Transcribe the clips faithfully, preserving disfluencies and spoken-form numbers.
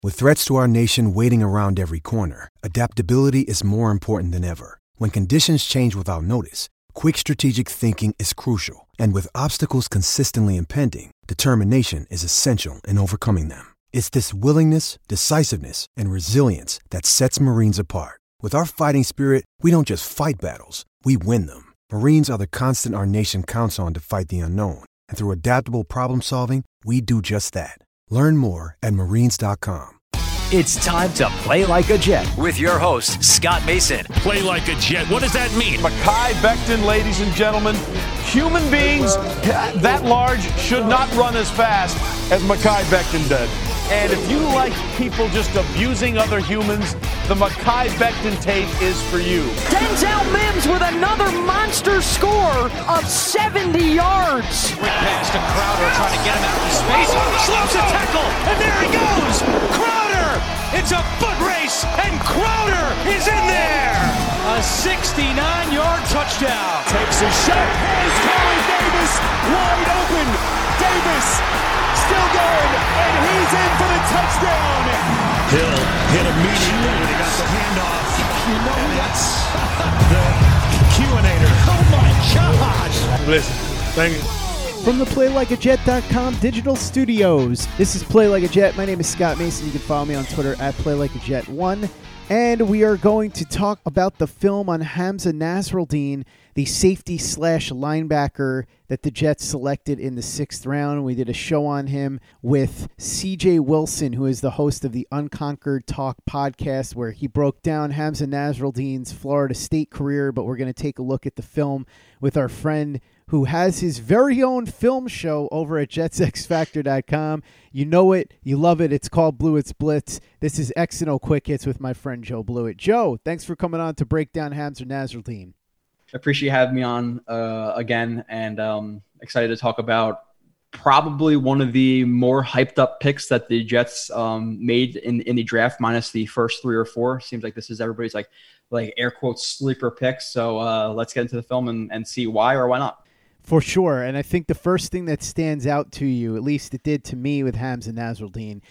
With threats to our nation waiting around every corner, adaptability is more important than ever. When conditions change without notice, quick strategic thinking is crucial. And with obstacles consistently impending, determination is essential in overcoming them. It's this willingness, decisiveness, and resilience that sets Marines apart. With our fighting spirit, we don't just fight battles, we win them. Marines are the constant our nation counts on to fight the unknown. And through adaptable problem solving, we do just that. Learn more at marines dot com. It's time to play like a Jet with your host, Scott Mason. Play like a Jet. What does that mean? Mekhi Becton, ladies and gentlemen. Human beings that large should not run as fast as Mekhi Becton did. And if you like people just abusing other humans, the Mekhi Becton tape is for you. Denzel Mims with another monster score of seventy yards. Quick pass to Crowder, trying to get him out of space. Slips a tackle, and there he goes. Crowder! It's a foot race, and Crowder is in there. A sixty-nine-yard touchdown. Takes a shot. Here's Corey Davis, wide open. Davis still going, and he's in for the touchdown. Hill hit immediately when he got the handoff. You know and that's the Q-inator. Oh my gosh! Listen, thank you. From the play like a jet dot com digital studios, this is Play Like a Jet. My name is Scott Mason. You can follow me on Twitter at play like a jet one. And we are going to talk about the film on Hamza Nasruddin, the safety slash linebacker that the Jets selected in the sixth round. We did a show on him with C J Wilson, who is the host of the Unconquered Talk podcast, where he broke down Hamza Nasruddin's Florida State career. But we're going to take a look at the film with our friend who has his very own film show over at jets x factor dot com. You know it. You love it. It's called Blewett's Blitz. This is X and O Quick Hits with my friend Joe Blewett. Joe, thanks for coming on to break down Hamza Nasruddin. I appreciate you having me on uh, again, and um, excited to talk about probably one of the more hyped up picks that the Jets um, made in, in the draft, minus the first three or four. Seems like this is everybody's like, like air quotes sleeper picks. So uh, let's get into the film and, and see why or why not. For sure. And I think the first thing that stands out to you, at least it did to me with Hamza Nasruddin,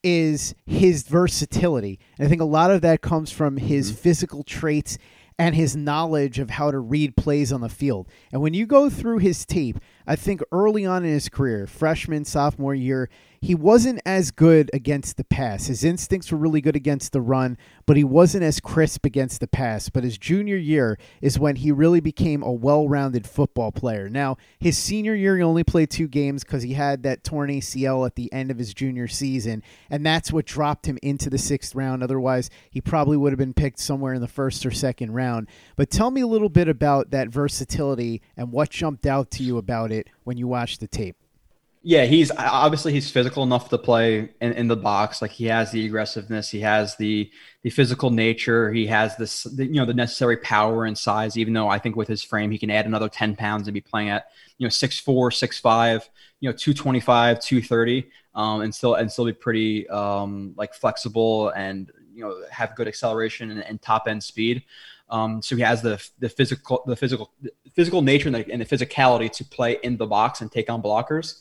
is his versatility. And I think a lot of that comes from his mm-hmm. physical traits and his knowledge of how to read plays on the field. And when you go through his tape, I think early on in his career, freshman, sophomore year, he wasn't as good against the pass. His instincts were really good against the run, but he wasn't as crisp against the pass. But his junior year is when he really became a well-rounded football player. Now, his senior year, he only played two games because he had that torn A C L at the end of his junior season, and that's what dropped him into the sixth round. Otherwise, he probably would have been picked somewhere in the first or second round. But tell me a little bit about that versatility and what jumped out to you about it when you watched the tape. Yeah, he's obviously he's physical enough to play in, in the box. Like, he has the aggressiveness, he has the the physical nature, he has this the, you know the necessary power and size. Even though I think with his frame, he can add another ten pounds and be playing at you know six four, six five, you know two twenty-five, two thirty, um, and still and still be pretty um, like flexible and you know have good acceleration and, and top end speed. Um, so he has the the physical the physical the physical nature and the, and the physicality to play in the box and take on blockers.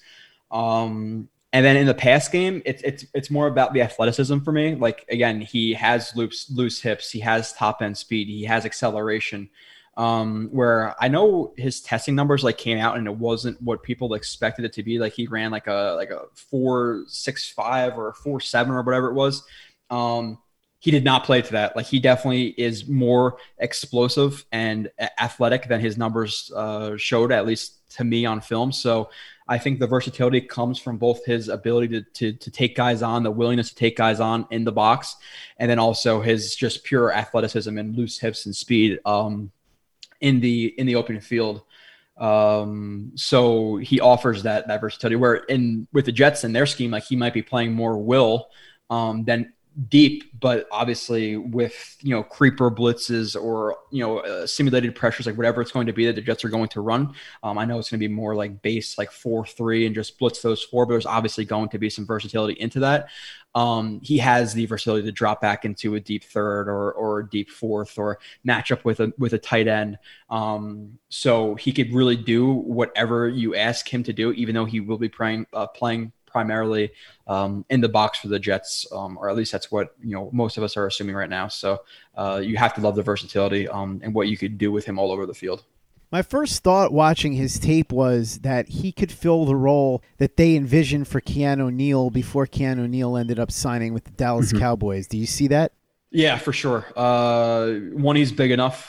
Um, and then in the pass game, it's it's it's more about the athleticism for me. Like, again, he has loose loose hips, he has top end speed, he has acceleration. Um, where I know his testing numbers like came out and it wasn't what people expected it to be. Like, he ran like a like a four six five or a four seven or whatever it was. Um, he did not play to that. Like, he definitely is more explosive and athletic than his numbers uh, showed, at least to me on film. So I think the versatility comes from both his ability to, to to take guys on, the willingness to take guys on in the box, and then also his just pure athleticism and loose hips and speed um, in the in the open field. Um, so he offers that that versatility. Where in with the Jets and their scheme, like, he might be playing more will um, than deep, but obviously with, you know, creeper blitzes or, you know, uh, simulated pressures, like whatever it's going to be that the Jets are going to run. Um, I know it's going to be more like base, like four, three and just blitz those four, but there's obviously going to be some versatility into that. Um, he has the versatility to drop back into a deep third or, or a deep fourth or match up with a, with a tight end. Um, so he could really do whatever you ask him to do, even though he will be playing, uh, playing primarily um, in the box for the Jets, um, or at least that's what, you know, most of us are assuming right now. So uh, you have to love the versatility um, and what you could do with him all over the field. My first thought watching his tape was that he could fill the role that they envisioned for Keanu Neal before Keanu Neal ended up signing with the Dallas mm-hmm. Cowboys. Do you see that? Yeah, for sure. Uh, one, he's big enough.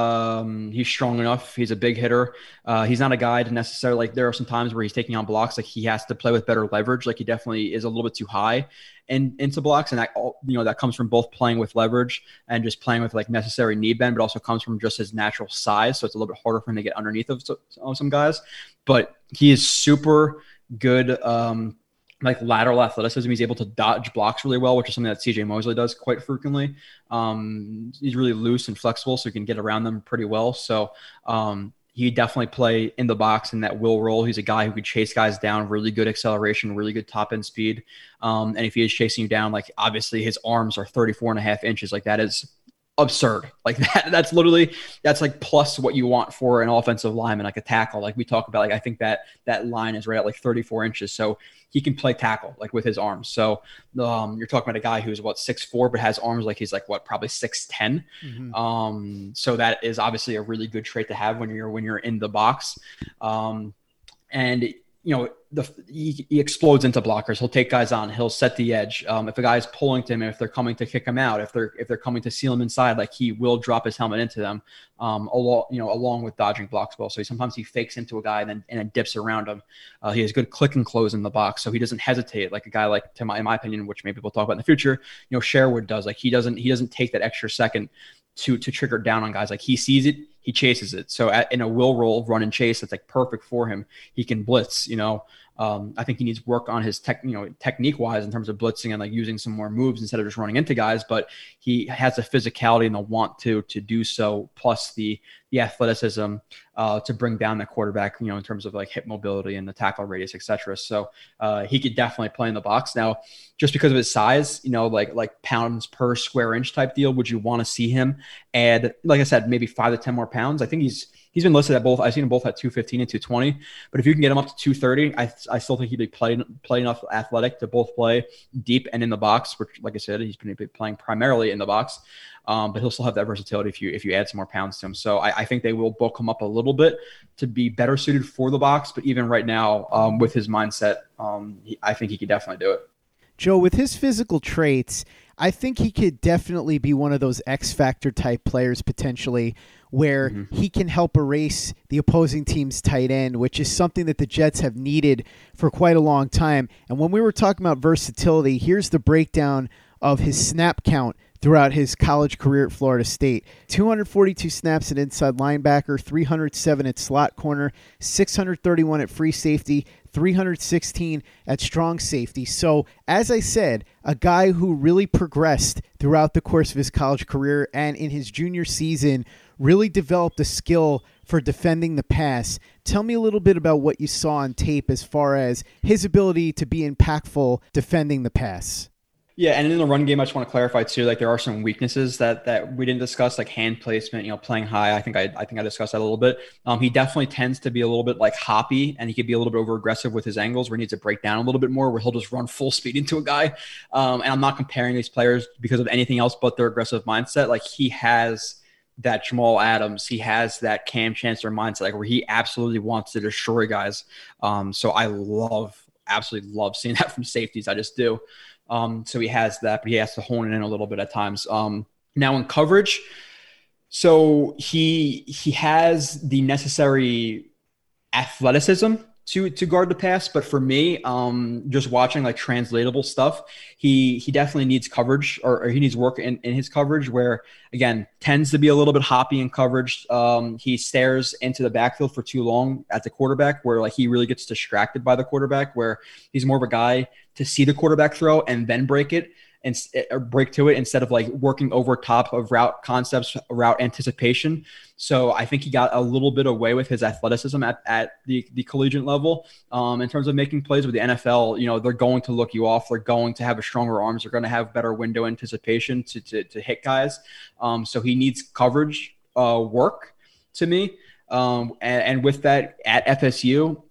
Um, he's strong enough. He's a big hitter. Uh, he's not a guy to necessarily, like, there are some times where he's taking on blocks. Like, he has to play with better leverage. Like, he definitely is a little bit too high and into blocks. And that, you know, that comes from both playing with leverage and just playing with like necessary knee bend, but also comes from just his natural size. So it's a little bit harder for him to get underneath of, of some guys, but he is super good. Um, like lateral athleticism. He's able to dodge blocks really well, which is something that C J Mosley does quite frequently. Um, he's really loose and flexible, so he can get around them pretty well. So um, he definitely play in the box in that will role. He's a guy who could chase guys down, really good acceleration, really good top end speed. Um, and if he is chasing you down, like obviously his arms are thirty-four and a half inches. Like that is absurd. Like that, that's literally, that's like plus what you want for an offensive lineman, like a tackle. Like we talk about, like, I think that that line is right at like thirty-four inches. So he can play tackle like with his arms. So um, you're talking about a guy who's what, six four, but has arms like he's like what, probably six ten. Mm-hmm. Um, so that is obviously a really good trait to have when you're, when you're in the box. Um, and you know, the, he, he explodes into blockers. He'll take guys on. He'll set the edge. Um, if a guy's pulling to him, if they're coming to kick him out, if they're if they're coming to seal him inside, like he will drop his helmet into them. Um, along you know, along with dodging blocks well. So he, sometimes he fakes into a guy and then and then dips around him. Uh, he has good click and close in the box, so he doesn't hesitate like a guy like, to my in my opinion, which maybe we'll talk about in the future. You know, Sherwood does. Like he doesn't he doesn't take that extra second to to trigger down on guys. Like he sees it, he chases it. So at, in a will roll run and chase, that's like perfect for him. He can blitz, you know. Um, I think he needs work on his tech, you know, technique wise in terms of blitzing and like using some more moves instead of just running into guys, but he has the physicality and the want to, to do so. Plus the, the athleticism uh, to bring down the quarterback, you know, in terms of like hip mobility and the tackle radius, et cetera. So uh, he could definitely play in the box. Now, just because of his size, you know, like, like pounds per square inch type deal, would you want to see him add, like I said, maybe five to ten more pounds? I think he's, He's been listed at both. I've seen him both at two fifteen and two twenty. But if you can get him up to two thirty, I I still think he'd be play, play enough athletic to both play deep and in the box, which, like I said, he's been playing primarily in the box. Um, but he'll still have that versatility if you if you add some more pounds to him. So I, I think they will bulk him up a little bit to be better suited for the box. But even right now, um, with his mindset, um, he, I think he could definitely do it. Joe, with his physical traits, I think he could definitely be one of those X Factor type players potentially where mm-hmm. he can help erase the opposing team's tight end, which is something that the Jets have needed for quite a long time. And when we were talking about versatility, here's the breakdown of his snap count throughout his college career at Florida State. two hundred forty-two snaps at inside linebacker, three hundred seven at slot corner, six hundred thirty-one at free safety, three hundred sixteen at strong safety. So, as I said, a guy who really progressed throughout the course of his college career and in his junior season really developed a skill for defending the pass. Tell me a little bit about what you saw on tape as far as his ability to be impactful defending the pass. Yeah, and in the run game, I just want to clarify too, like there are some weaknesses that that we didn't discuss, like hand placement, you know, playing high. I think I I think I discussed that a little bit. Um, he definitely tends to be a little bit like hoppy, and he could be a little bit over aggressive with his angles where he needs to break down a little bit more, where he'll just run full speed into a guy. Um, and I'm not comparing these players because of anything else but their aggressive mindset. Like he has that Jamal Adams, he has that Cam Chancellor mindset, like where he absolutely wants to destroy guys. Um, so I love, absolutely love seeing that from safeties. I just do. Um, so he has that, but he has to hone it in a little bit at times. Um, now in coverage, so he he has the necessary athleticism to to guard the pass, but for me, um, just watching like translatable stuff, he he definitely needs coverage, or, or he needs work in, in his coverage, where again tends to be a little bit hoppy in coverage. Um, he stares into the backfield for too long at the quarterback, where like he really gets distracted by the quarterback, where he's more of a guy to see the quarterback throw and then break it and or break to it instead of like working over top of route concepts, route anticipation. So I think he got a little bit away with his athleticism at, at the, the collegiate level. Um, in terms of making plays with the N F L, you know, they're going to look you off. They're going to have a stronger arms. They're going to have better window anticipation to, to, to hit guys. Um, so he needs coverage uh, work to me. Um, and, and with that at F S U,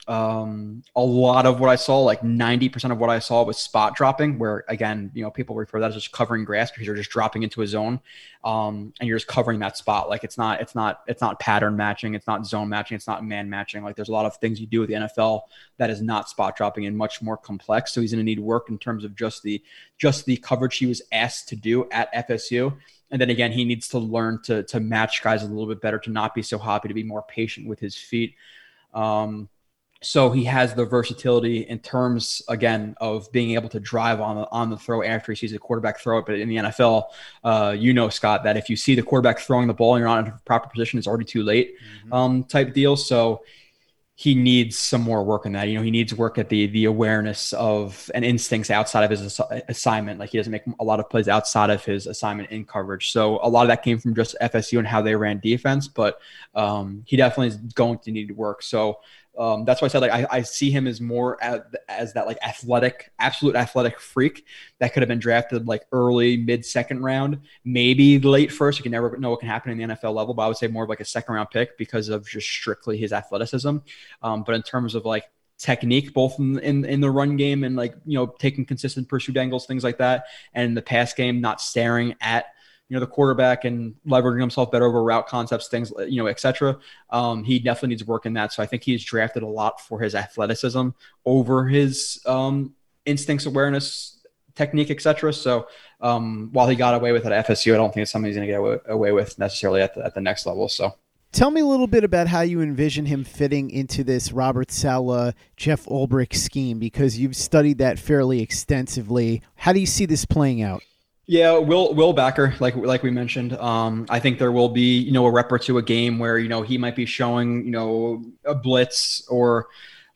Um, a lot of what I saw, like ninety percent of what I saw was spot dropping, where again, you know, people refer to that as just covering grass because you're just dropping into a zone, um, and you're just covering that spot. Like it's not, it's not, it's not pattern matching. It's not zone matching. It's not man matching. Like there's a lot of things you do with the N F L that is not spot dropping and much more complex. So he's going to need work in terms of just the, just the coverage he was asked to do at F S U. And then again, he needs to learn to, to match guys a little bit better, to not be so hoppy, to be more patient with his feet. Um, So he has the versatility in terms, again, of being able to drive on the, on the throw after he sees a quarterback throw it. But in the N F L, uh, you know, Scott, that if you see the quarterback throwing the ball and you're not in a proper position, it's already too late, mm-hmm. um, type deal. So he needs some more work on that. You know, he needs work at the the awareness of and instincts outside of his ass- assignment. Like he doesn't make a lot of plays outside of his assignment in coverage. So a lot of that came from just F S U and how they ran defense. But um, he definitely is going to need work. So Um, that's why I said, like, I, I see him as more as, as that like athletic, absolute athletic freak that could have been drafted like early, mid second round, maybe late first. You can never know what can happen in the N F L level, but I would say more of like a second round pick because of just strictly his athleticism. Um, but in terms of like technique, both in, in, in the run game and like, you know, taking consistent pursuit angles, things like that. And in the pass game, not staring at, you know, the quarterback and leveraging himself better over route concepts, things, you know, et cetera. Um, he definitely needs work in that. So I think he's drafted a lot for his athleticism over his um, instincts, awareness, technique, et cetera. So um, while he got away with it at F S U, I don't think it's something he's going to get away, away with necessarily at the, at the next level. So tell me a little bit about how you envision him fitting into this Robert Saleh, Jeff Ulbrich scheme, because you've studied that fairly extensively. How do you see this playing out? Yeah, Will Will Backer, like like we mentioned, um, I think there will be, you know, a rep or two a game where, you know, he might be showing, you know, a blitz or,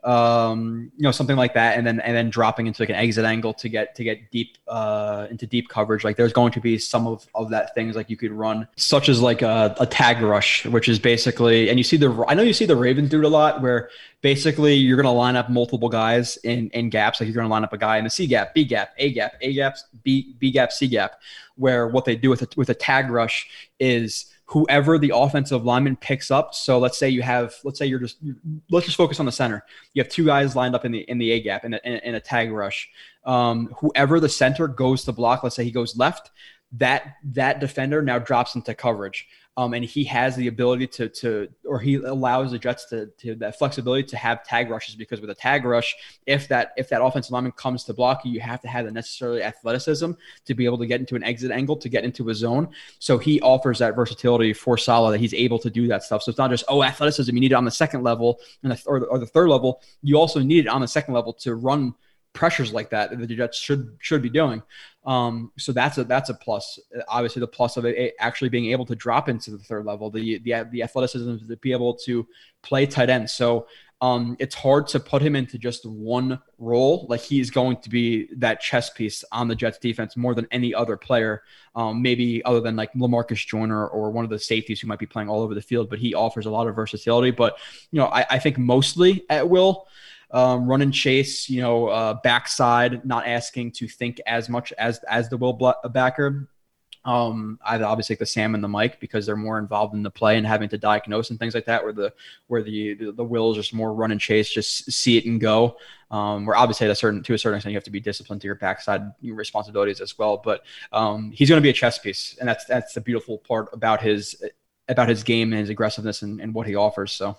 um, you know, something like that, and then and then dropping into like an exit angle to get to get deep uh, into deep coverage. Like there's going to be some of, of that things like you could run, such as like a, a tag rush, which is basically, and you see the I know you see the Ravens do it a lot, where basically you're going to line up multiple guys in, in gaps. Like you're going to line up a guy in the C gap, B gap, A gap, A gaps, B B gap, C gap, where what they do with a, with a tag rush is whoever the offensive lineman picks up. So let's say you have, let's say you're just, let's just focus on the center. You have two guys lined up in the, in the A gap in a, in a tag rush. Um, whoever the center goes to block, let's say he goes left, that, that defender now drops into coverage. Um, and he has the ability to, to, or he allows the Jets to, to that flexibility to have tag rushes, because with a tag rush, if that, if that offensive lineman comes to block you, you have to have the necessary athleticism to be able to get into an exit angle, to get into a zone. So he offers that versatility for Saleh, that he's able to do that stuff. So it's not just, oh, athleticism, you need it on the second level and the, or, the, or the third level. You also need it on the second level to run pressures like that that the Jets should should be doing. Um, so that's a that's a plus. Obviously, the plus of it actually being able to drop into the third level, the the the athleticism to be able to play tight end. So um, it's hard to put him into just one role. Like he's going to be that chess piece on the Jets defense more than any other player, um, maybe other than like LaMarcus Joyner or one of the safeties who might be playing all over the field. But he offers a lot of versatility. But you know, I, I think mostly at will. Um, run and chase, you know, uh, backside, not asking to think as much as as the Will Backer. Um, I'd obviously take the Sam and the Mike because they're more involved in the play and having to diagnose and things like that. Where the where the the, the Will is just more run and chase, just see it and go. Um, where obviously at a certain to a certain extent you have to be disciplined to your backside responsibilities as well. But um, he's going to be a chess piece, and that's that's the beautiful part about his about his game and his aggressiveness and, and what he offers. So.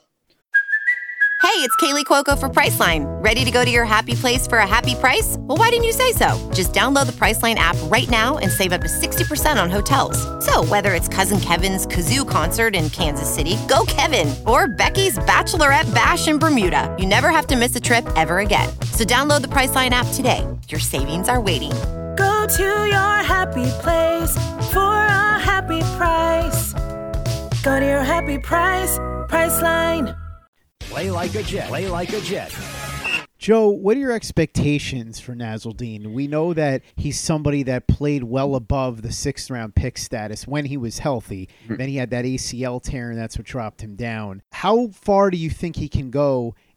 Hey, it's Kaylee Cuoco for Priceline. Ready to go to your happy place for a happy price? Well, why didn't you say so? Just download the Priceline app right now and save up to sixty percent on hotels. So whether it's Cousin Kevin's Kazoo Concert in Kansas City, go Kevin, or Becky's Bachelorette Bash in Bermuda, you never have to miss a trip ever again. So download the Priceline app today. Your savings are waiting. Go to your happy place for a happy price. Go to your happy price, Priceline. Play like a Jet. Play like a Jet. Joe, what are your expectations for Nasruldeen? We know that he's somebody that played well above the sixth round pick status when he was healthy. Mm-hmm. Then he had that A C L tear, and that's what dropped him down. How far do you think he can go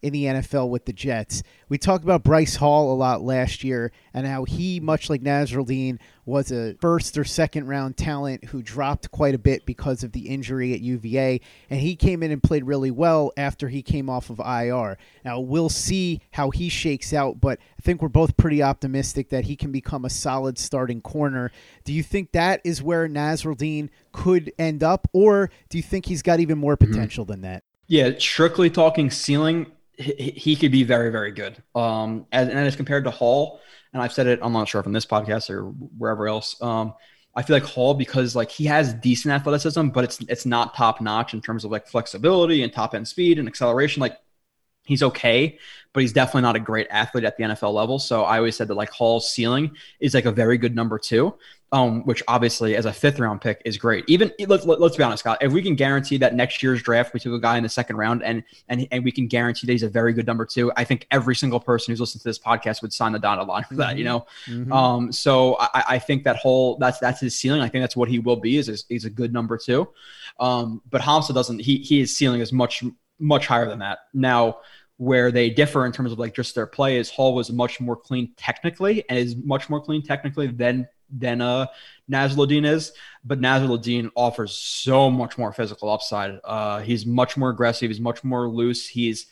in the N F L with the Jets. We talked about Bryce Hall a lot last year and how he, much like Nasruddin, was a first or second round talent who dropped quite a bit because of the injury at U V A, and he came in and played really well after he came off of I R. Now, we'll see how he shakes out, but I think we're both pretty optimistic that he can become a solid starting corner. Do you think that is where Nasruddin could end up, or do you think he's got even more potential mm-hmm. than that? Yeah, strictly talking ceiling, he, he could be very, very good. Um, as, and as compared to Hall, and I've said it, I'm not sure if on this podcast or wherever else, um, I feel like Hall, because like he has decent athleticism, but it's it's not top notch in terms of like flexibility and top end speed and acceleration. Like he's okay, but he's definitely not a great athlete at the N F L level. So I always said that like Hall's ceiling is like a very good number two. Um, which obviously as a fifth round pick is great. Even let's, let's be honest, Scott, if we can guarantee that next year's draft, we took a guy in the second round and, and, and we can guarantee that he's a very good number two, I think every single person who's listened to this podcast would sign the dotted line for that, you know? Mm-hmm. Um, so I, I think that whole, that's, that's his ceiling. I think that's what he will be is, is he's a good number two. Um, but Hamza doesn't, he, his ceiling is much, much higher than that. Now, where they differ in terms of like just their play is Hall was much more clean technically and is much more clean technically than than uh, Nasruddin is, but Nasruddin offers so much more physical upside. Uh, he's much more aggressive. He's much more loose. He's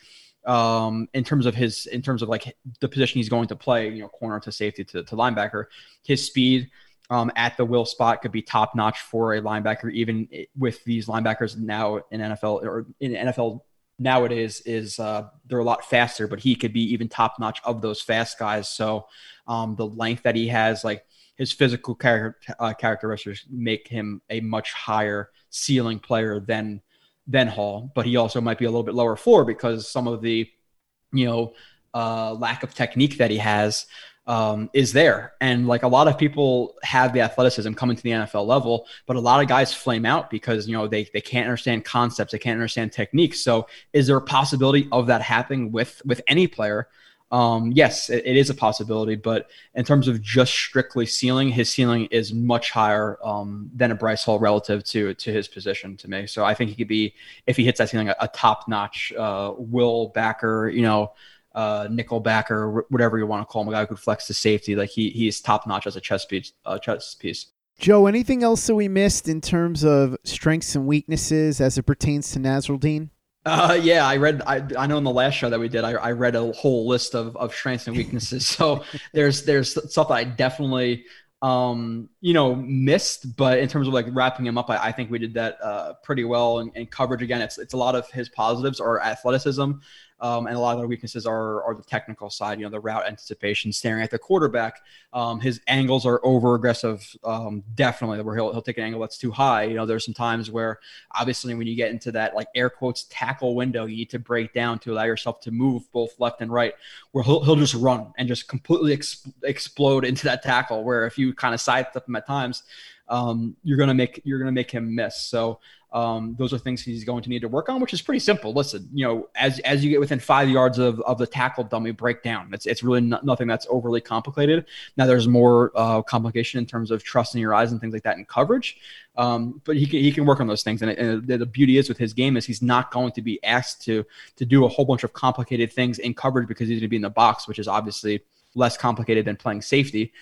um, in terms of his in terms of like the position he's going to play, you know, corner to safety to, to linebacker. His speed um, at the will spot could be top notch for a linebacker, even with these linebackers now in N F L or in N F L nowadays is uh, they're a lot faster, but he could be even top notch of those fast guys. So um, the length that he has, like. His physical char- uh, characteristics make him a much higher ceiling player than than Hall, but he also might be a little bit lower floor because some of the, you know, uh, lack of technique that he has um, is there. And like a lot of people have the athleticism coming to the N F L level, but a lot of guys flame out because, you know, they they can't understand concepts, they can't understand techniques. So is there a possibility of that happening with with any player? Um, yes, it, it is a possibility, but in terms of just strictly ceiling, his ceiling is much higher um, than a Bryce Hall relative to to his position to me. So I think he could be, if he hits that ceiling, a, a top-notch uh, will backer, you know, uh, nickel backer, whatever you want to call him, a guy who could flex to safety. Like he he's top-notch as a chess piece. Uh, chess piece. Joe, anything else that we missed in terms of strengths and weaknesses as it pertains to Nasruddin? Uh, yeah, I read, I, I know in the last show that we did, I, I read a whole list of, of strengths and weaknesses. So there's, there's stuff that I definitely, um, you know, missed, but in terms of like wrapping him up, I, I think we did that, uh, pretty well. And, and coverage, again, it's, it's a lot of his positives are athleticism. Um, and a lot of the weaknesses are, are the technical side, you know, the route anticipation, staring at the quarterback. Um, his angles are over aggressive, um, definitely, where he'll, he'll take an angle that's too high. You know, there's some times where obviously when you get into that, like air quotes, tackle window, you need to break down to allow yourself to move both left and right, where he'll, he'll just run and just completely ex- explode into that tackle, where if you kind of sidestep him at times, um, you're going to make, you're going to make him miss. So, Um, those are things he's going to need to work on, which is pretty simple. Listen, you know, as as you get within five yards of, of the tackle dummy, break down. It's it's really not, nothing that's overly complicated. Now there's more uh, complication in terms of trusting your eyes and things like that in coverage, um, but he can he can work on those things. And, and the, the beauty is with his game is he's not going to be asked to to do a whole bunch of complicated things in coverage because he's going to be in the box, which is obviously less complicated than playing safety,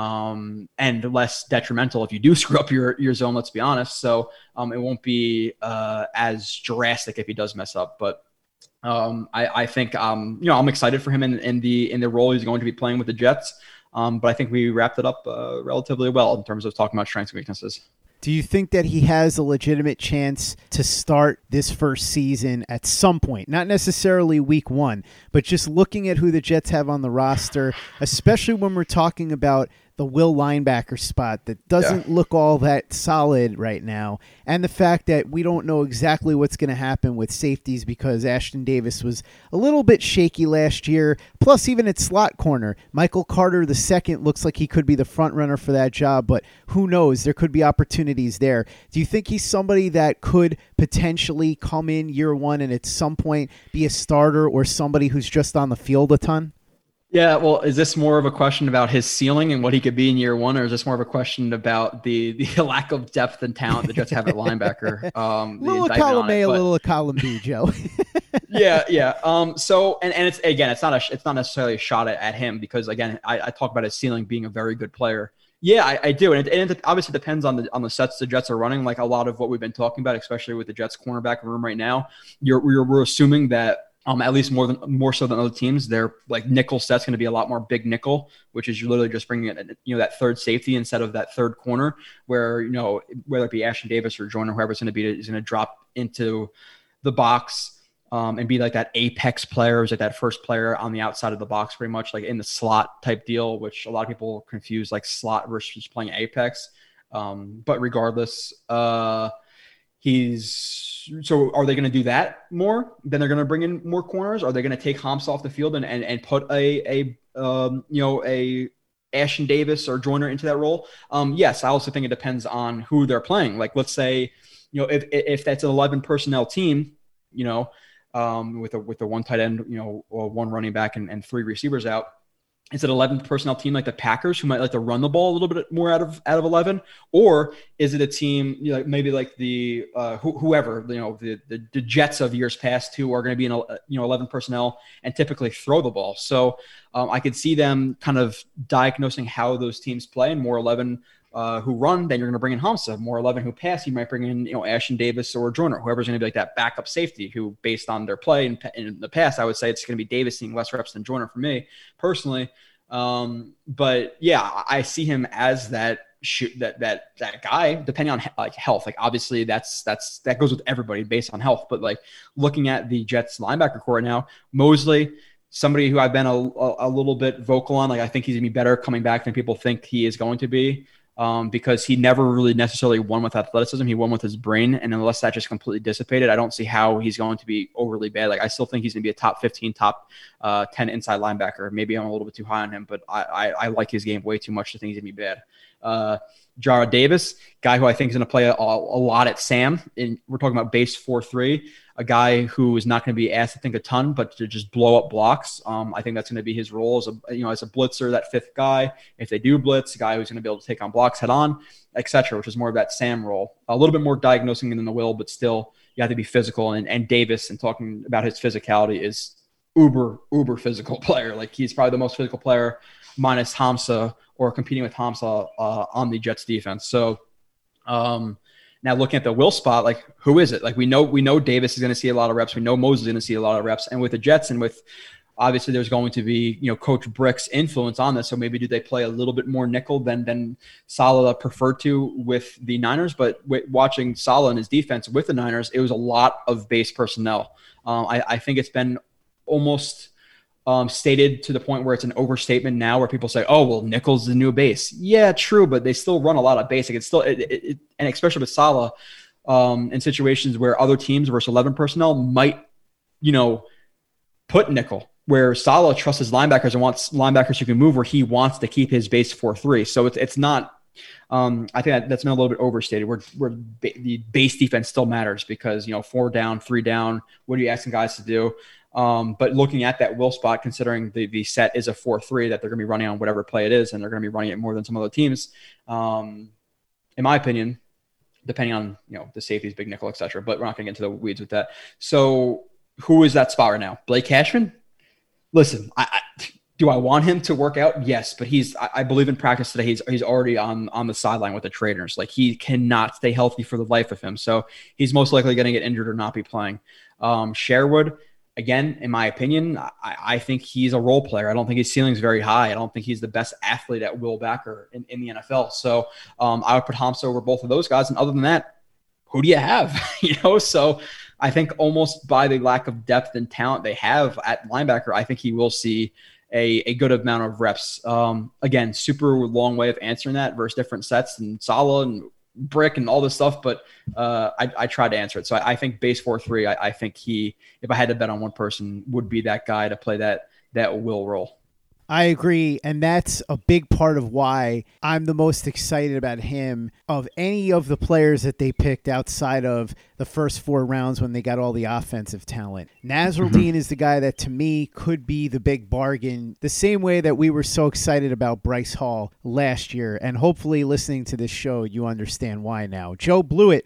um, and less detrimental if you do screw up your, your zone, let's be honest. So um, it won't be uh, as drastic if he does mess up. But um, I, I think, um, you know, I'm excited for him in, in the in the role he's going to be playing with the Jets. Um, but I think we wrapped it up uh, relatively well in terms of talking about strengths and weaknesses. Do you think that he has a legitimate chance to start this first season at some point? Not necessarily week one, but just looking at who the Jets have on the roster, especially when we're talking about the will linebacker spot that doesn't yeah. look all that solid right now, and the fact that we don't know exactly what's going to happen with safeties because Ashton Davis was a little bit shaky last year, plus even at slot corner. Michael Carter the second looks like he could be the front runner for that job, but who knows? There could be opportunities there. Do you think he's somebody that could potentially come in year one and at some point be a starter or somebody who's just on the field a ton? Yeah, well, is this more of a question about his ceiling and what he could be in year one, or is this more of a question about the, the lack of depth and talent the Jets have at linebacker? Um, a little column A, a little column B, Joe. yeah, yeah. Um, so and, and it's again, it's not a it's not necessarily a shot at, at him because again, I, I talk about his ceiling being a very good player. Yeah, I, I do, and it, and it obviously depends on the on the sets the Jets are running. Like a lot of what we've been talking about, especially with the Jets cornerback room right now, you're we're, we're assuming that. Um, at least more than more so than other teams, their like nickel set's going to be a lot more big nickel, which is you're literally just bringing it, you know, that third safety instead of that third corner, where you know whether it be Ashton Davis or Joyner, whoever's going to be is going to drop into the box um, and be like that apex player, is like that first player on the outside of the box, pretty much like in the slot type deal, which a lot of people confuse like slot versus playing apex. Um, but regardless, uh, he's. So are they going to do that more? Then they're going to bring in more corners. Are they going to take Hamsah off the field and, and, and put a, a um, you know, a Ashton Davis or Joyner into that role? Um, yes, I also think it depends on who they're playing. Like, let's say, you know, if if that's an eleven personnel team, you know, um, with a with a one tight end, you know, or one running back and, and three receivers out. Is it eleven personnel team like the Packers who might like to run the ball a little bit more out of out of eleven, or is it a team you know, maybe like the uh, wh- whoever you know the, the the Jets of years past who are going to be in a, you know eleven personnel and typically throw the ball? So um, I could see them kind of diagnosing how those teams play, and more eleven uh, who run, then you're going to bring in Hamsah. More eleven who pass, you might bring in you know Ashton Davis or Joyner, whoever's going to be like that backup safety. Who, based on their play in, in the past, I would say it's going to be Davis seeing less reps than Joyner for me personally. Um, but yeah, I see him as that shoot that, that, that guy, depending on like health. Like obviously that's, that's, that goes with everybody based on health, but like looking at the Jets linebacker core now, Mosley, somebody who I've been a, a, a little bit vocal on, like I think he's gonna be better coming back than people think he is going to be. Um, because he never really necessarily won with athleticism. He won with his brain. And unless that just completely dissipated, I don't see how he's going to be overly bad. Like I still think he's going to be a top fifteen, top uh, ten inside linebacker. Maybe I'm a little bit too high on him, but I, I, I like his game way too much to think he's going to be bad. Uh, Jarrad Davis, guy who I think is going to play a, a lot at Sam. And we're talking about base four three, a guy who is not going to be asked to think a ton, but to just blow up blocks. Um, I think that's going to be his role as a, you know, as a blitzer, that fifth guy. If they do blitz, a guy who's going to be able to take on blocks head on, et cetera, which is more of that Sam role. A little bit more diagnosing than the will, but still you have to be physical. And, and Davis, and talking about his physicality, is uber, uber physical player. Like he's probably the most physical player minus Hamsah, or competing with Hamsah uh, on the Jets defense. So um, now looking at the will spot, like who is it? Like we know we know Davis is going to see a lot of reps. We know Moses is going to see a lot of reps. And with the Jets, and with obviously there's going to be you know Coach Brick's influence on this. So maybe do they play a little bit more nickel than than Saleh preferred to with the Niners? But w- watching Saleh and his defense with the Niners, it was a lot of base personnel. Um, I, I think it's been almost Um, stated to the point where it's an overstatement now, where people say, "Oh, well, nickel's the new base." Yeah, true, but they still run a lot of basic. It's still, it, it, it, and especially with Saleh, um, in situations where other teams versus eleven personnel might, you know, put nickel, where Saleh trusts his linebackers and wants linebackers who can move, where he wants to keep his base four three. So it's it's not. Um, I think that, that's been a little bit overstated. Where where ba- the base defense still matters, because you know four down, three down. What are you asking guys to do? Um, but looking at that will spot, considering the, the set is a four three that they're going to be running on whatever play it is, and they're going to be running it more than some other teams, um, in my opinion, depending on, you know, the safeties, big nickel, et cetera. But we're not going to get into the weeds with that. So who is that spot right now? Blake Cashman? Listen, I, I, do I want him to work out? Yes, but he's, I, I believe in practice today, he's he's already on, on the sideline with the trainers. Like he cannot stay healthy for the life of him. So he's most likely going to get injured or not be playing. Um, Sherwood, again, in my opinion, I, I think he's a role player. I don't think his ceiling is very high. I don't think he's the best athlete at will backer in, in the N F L. So um, I would put Hamsah over both of those guys. And other than that, who do you have? you know, so I think almost by the lack of depth and talent they have at linebacker, I think he will see a, a good amount of reps. Um, again, super long way of answering that versus different sets and Saleh and Brick and all this stuff, but uh, I, I tried to answer it. So I, I think base four three. I, I think he, if I had to bet on one person, would be that guy to play that that will role. I agree, and that's a big part of why I'm the most excited about him of any of the players that they picked outside of the first four rounds when they got all the offensive talent. Nasruddin mm-hmm. is the guy that, to me, could be the big bargain, the same way that we were so excited about Bryce Hall last year, and hopefully listening to this show, you understand why now. Joe Blewett, who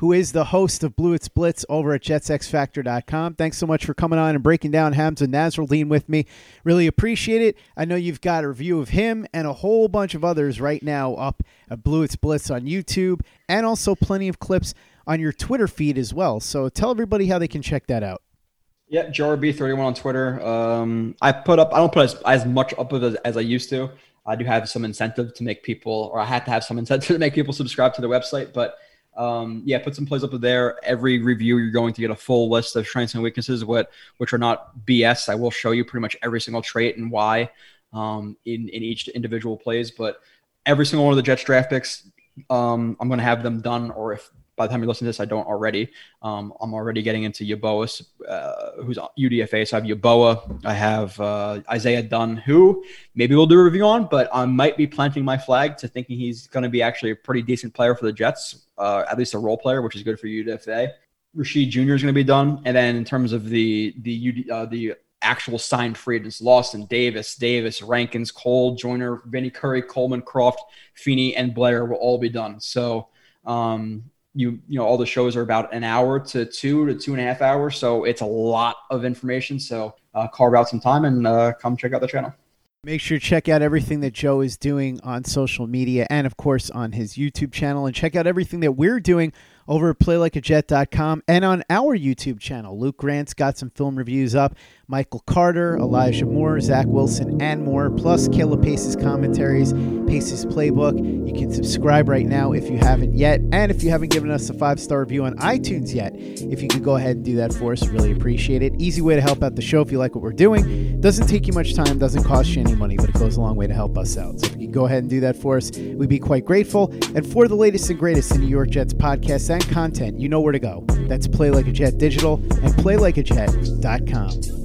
who is the host of Blue It's Blitz over at Jets X Factor dot com. Thanks so much for coming on and breaking down Hamza Nasruddin with me. Really appreciate it. I know you've got a review of him and a whole bunch of others right now up at Blue It's Blitz on YouTube, and also plenty of clips on your Twitter feed as well. So tell everybody how they can check that out. Yeah, J R B thirty-one on Twitter. Um, I put up, I don't put as, as much up of it as, as I used to. I do have some incentive to make people, or I had to have some incentive to make people subscribe to the website. But um, yeah, put some plays up there. Every review, you're going to get a full list of strengths and weaknesses, what, which are not B S. I will show you pretty much every single trait and why um, in, in each individual plays. But every single one of the Jets draft picks, um, I'm going to have them done, or if by the time you listen to this, I don't already. Um, I'm already getting into Yeboah, uh, who's U D F A. So I have Yeboah. I have uh, Isaiah Dunn, who maybe we'll do a review on, but I might be planting my flag to thinking he's going to be actually a pretty decent player for the Jets, uh, at least a role player, which is good for U D F A. Rashid Junior is going to be done. And then in terms of the the U D, uh, the actual signed free agents, Lawson, Davis, Davis, Rankins, Cole, Joyner, Vinny Curry, Coleman, Croft, Feeney, and Blair will all be done. So, um, You you know, all the shows are about an hour to two to two and a half hours. So it's a lot of information. So uh, carve out some time and uh, come check out the channel. Make sure to check out everything that Joe is doing on social media and, of course, on his YouTube channel. And check out everything that we're doing over at play like a jet dot com and on our YouTube channel. Luke Grant's got some film reviews up. Michael Carter, Elijah Moore, Zach Wilson, and more, plus Caleb Pace's commentaries, Pace's playbook. You can subscribe right now if you haven't yet. And if you haven't given us a five-star review on iTunes yet, if you could go ahead and do that for us, really appreciate it. Easy way to help out the show if you like what we're doing. Doesn't take you much time, doesn't cost you any money, but it goes a long way to help us out. So if you could go ahead and do that for us, we'd be quite grateful. And for the latest and greatest in New York Jets podcasts and content, you know where to go. That's Play Like a Jet Digital and play like a jet dot com.